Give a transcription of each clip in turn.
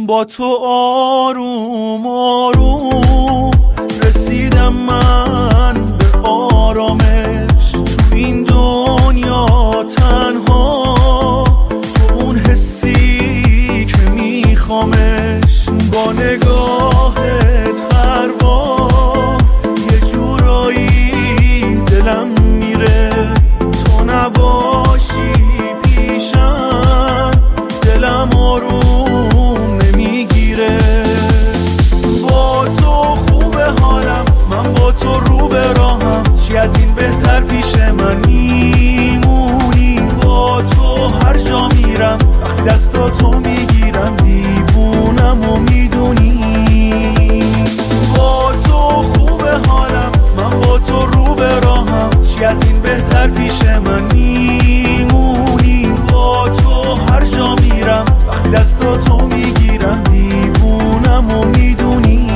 با تو آروم آروم رسیدم من به آرامش. تو این دنیا تنها تو اون حسی که میخوامش. با نگاهت هر بار یه جورایی دلم میره. تو نباشی پیشم دلم آروم نمیگیره. با تو خوبه حالم، من با تو رو به راهم. چی از این بهتر پیش من میمونی. با تو هر جا میرم وقتی دستاتو میگیرم دیوونم و میدونی. با تو خوبه حالم، من با تو رو به راهم. چی از این بهتر پیش من میمونی. با تو هر جا میرم وقتی دستاتو میگیرم دیوونم و میدونی.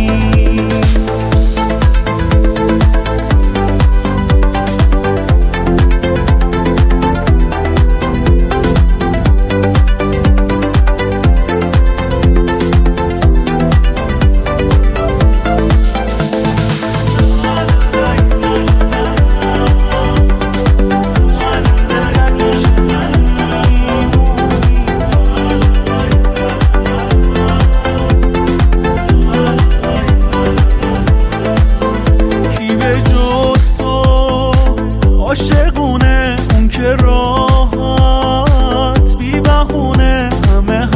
عاشقونه اون که راحت بی بهونه همه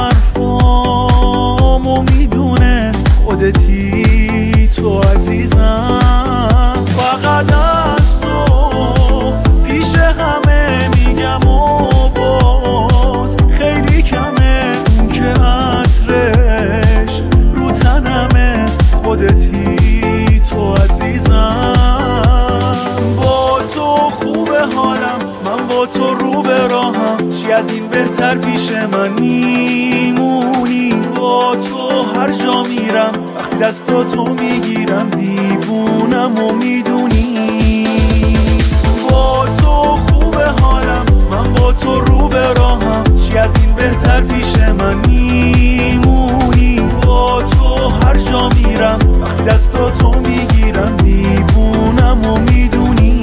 حرفامو میدونه. خودتی تو عزیزم، فقط از تو پیش همه میگم و باز خیلی کمه. اون که عطرش رو تنمه. خودتی تو عزیزم، حالم من با تو رو به راهم. چی از این بهتر پیش من میمونی. با تو هر جا میرم وقتی دستاتو میگیرم دیوونم و میدونی. با تو خوبه حالم، من با تو رو به راهم. چی از این بهتر پیش من میمونی. با تو هر جا میرم وقتی دستاتو میگیرم دیوونم و میدونی.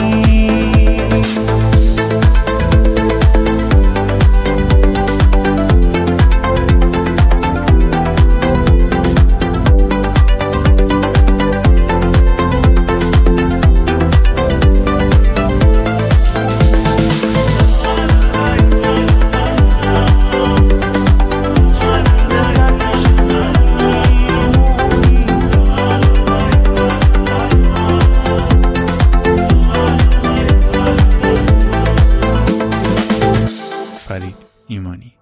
فرید ایمانی.